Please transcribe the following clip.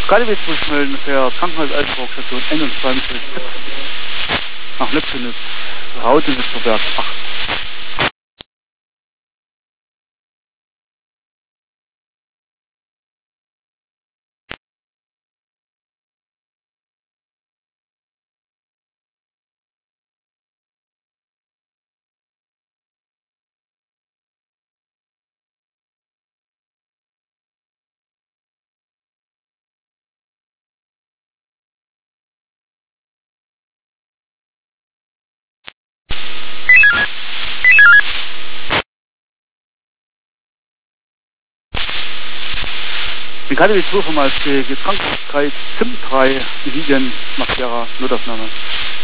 KDW-Bus melden für Krankenhaus Altenburg, Station 21 nach Neptunitz, Rautenitzer 8. Den KDW-2 vom ASG, Krankenhauskreis ZIM 3, Siegen, Massera, Notaufnahme.